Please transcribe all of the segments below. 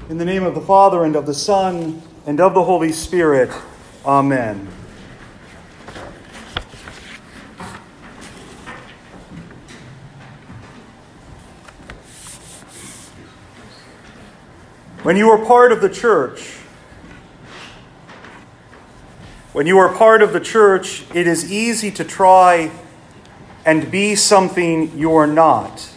In the name of the Father, and of the Son, and of the Holy Spirit. Amen. When you are part of the church, it is easy to try and be something you are not.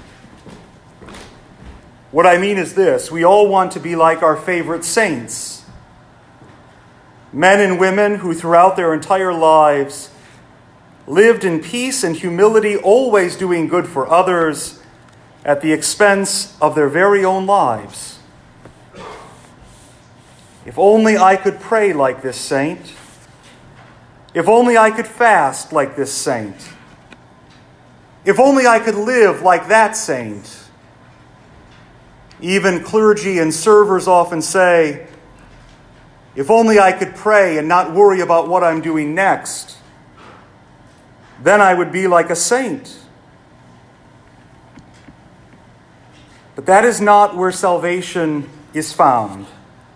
What I mean is this: we all want to be like our favorite saints. Men and women who throughout their entire lives lived in peace and humility, always doing good for others at the expense of their very own lives. If only I could pray like this saint. If only I could fast like this saint. If only I could live like that saint. Even clergy and servers often say, if only I could pray and not worry about what I'm doing next, then I would be like a saint. But that is not where salvation is found.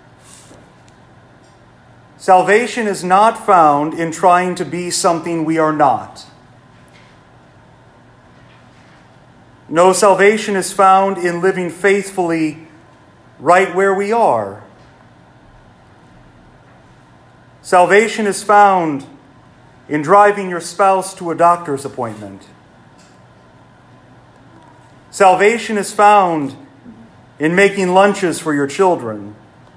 Salvation is not found in trying to be something we are not. No, salvation is found in living faithfully right where we are. Salvation is found in driving your spouse to a doctor's appointment. Salvation is found in making lunches for your children.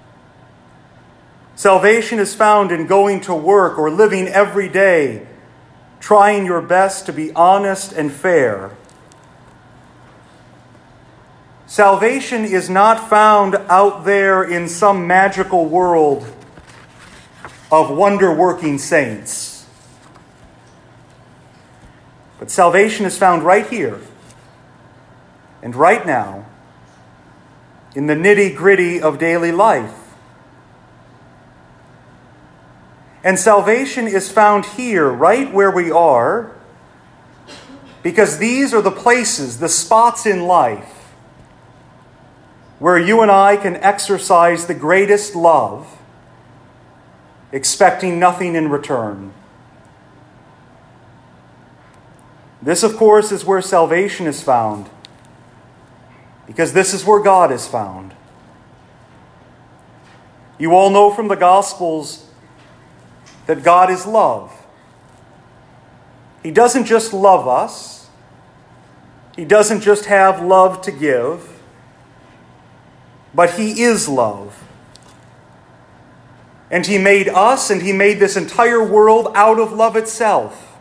Salvation is found in going to work or living every day, trying your best to be honest and fair. Salvation is not found out there in some magical world of wonder-working saints. But salvation is found right here and right now in the nitty-gritty of daily life. And salvation is found here, right where we are, because these are the places, the spots in life, where you and I can exercise the greatest love, expecting nothing in return. This, of course, is where salvation is found, because this is where God is found. You all know from the Gospels that God is love. He doesn't just love us. He doesn't just have love to give. But He is love. And He made us and He made this entire world out of love itself.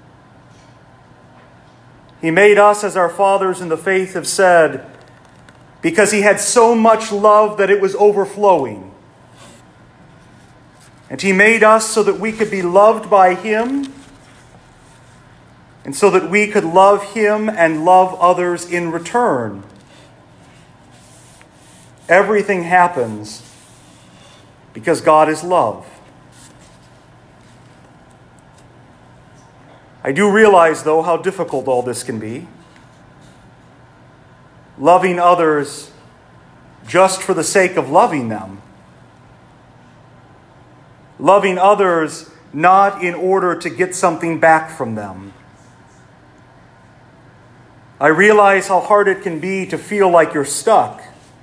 He made us, as our fathers in the faith have said, because He had so much love that it was overflowing. And He made us so that we could be loved by Him, and so that we could love Him and love others in return. Everything happens because God is love. I do realize, though, how difficult all this can be. Loving others just for the sake of loving them. Loving others not in order to get something back from them. I realize how hard it can be to feel like you're stuck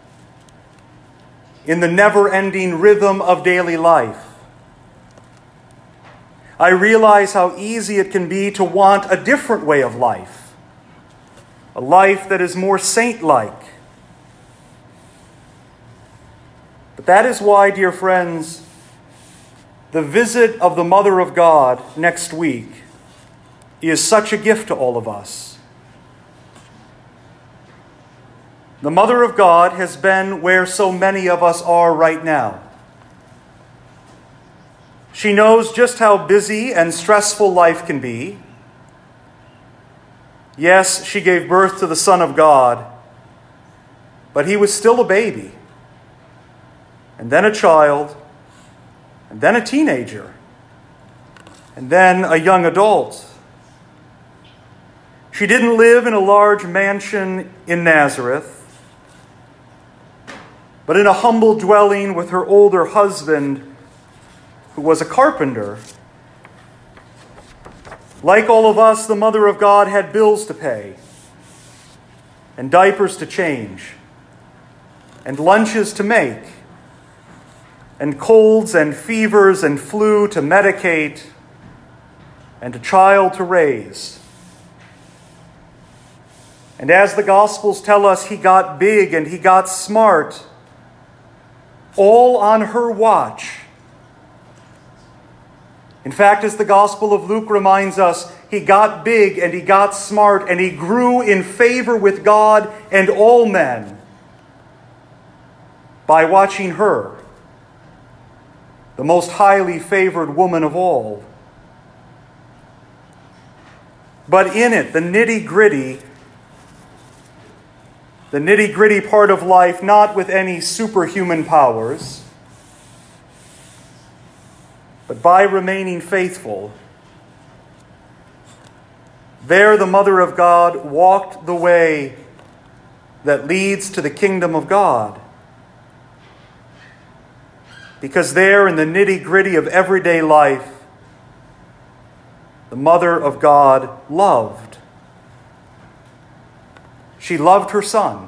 in the never-ending rhythm of daily life. I realize how easy it can be to want a different way of life, a life that is more saint-like. But that is why, dear friends, the visit of the Mother of God next week is such a gift to all of us. The Mother of God has been where so many of us are right now. She knows just how busy and stressful life can be. Yes, she gave birth to the Son of God, but He was still a baby, and then a child, and then a teenager, and then a young adult. She didn't live in a large mansion in Nazareth. but in a humble dwelling with her older husband, who was a carpenter. Like all of us, the Mother of God had bills to pay, and diapers to change, and lunches to make, and colds and fevers and flu to medicate, and a child to raise. And as the Gospels tell us, he got big and he got smart, all on her watch. In fact, as the Gospel of Luke reminds us, he got big and he got smart and he grew in favor with God and all men by watching her, the most highly favored woman of all. But in it, the nitty-gritty part of life, not with any superhuman powers, but by remaining faithful. There the Mother of God walked the way that leads to the kingdom of God. Because there in the nitty-gritty of everyday life, the Mother of God loved. She loved her Son.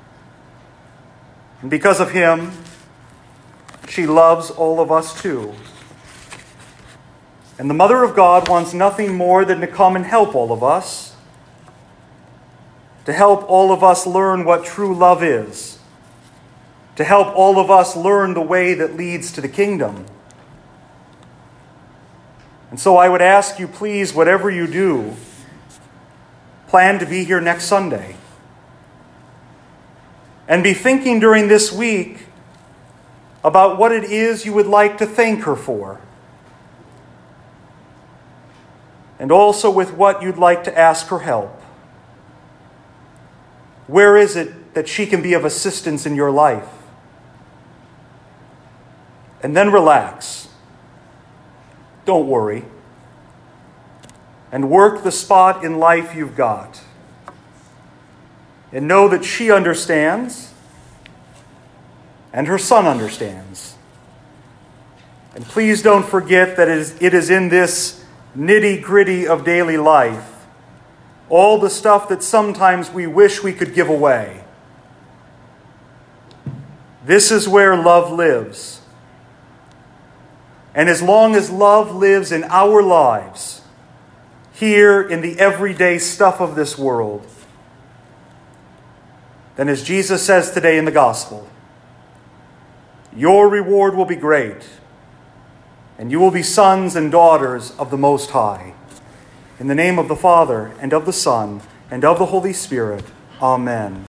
And because of him, she loves all of us too. And the Mother of God wants nothing more than to come and help all of us, to help all of us learn what true love is, to help all of us learn the way that leads to the kingdom. And so I would ask you, please, whatever you do, plan to be here next Sunday. And be thinking during this week about what it is you would like to thank her for. And also with what you'd like to ask her help. Where is it that she can be of assistance in your life? And then relax. Don't worry. And work the spot in life you've got. And know that she understands, and her Son understands. And please don't forget that it is in this nitty-gritty of daily life, all the stuff that sometimes we wish we could give away. This is where love lives. And as long as love lives in our lives, here in the everyday stuff of this world, then as Jesus says today in the Gospel, your reward will be great, and you will be sons and daughters of the Most High. In the name of the Father, and of the Son, and of the Holy Spirit, Amen.